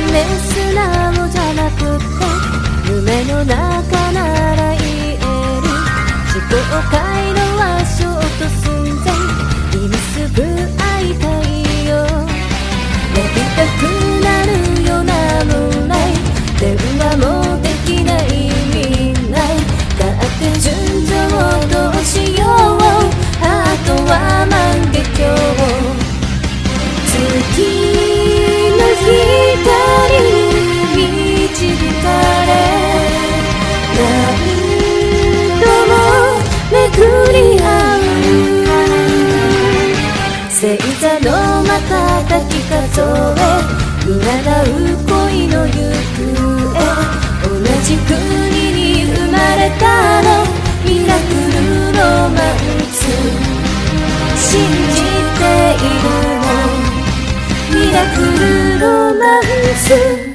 ね素直じゃなくて夢の中なら言える。思考回路はショート寸前、今すぐ会いたいよ。泣きたくなるようなムーンライト、電話もできないみんなだって純情どうしよう、あとは万華鏡。月の光に導かれ何度も巡り合う。星座の瞬き数え占う恋の行方、同じ国に生まれたのミラクルロマンス、信じているのミラクルロマンス。